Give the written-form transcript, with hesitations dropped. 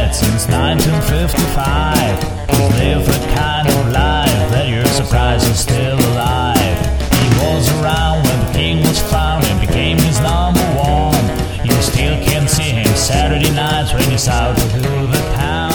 dead since 1955. He's lived a kind of life that you're surprised he's still alive. He was around when the king was found and became his number one. You still can see him Saturday nights when he's out to the town.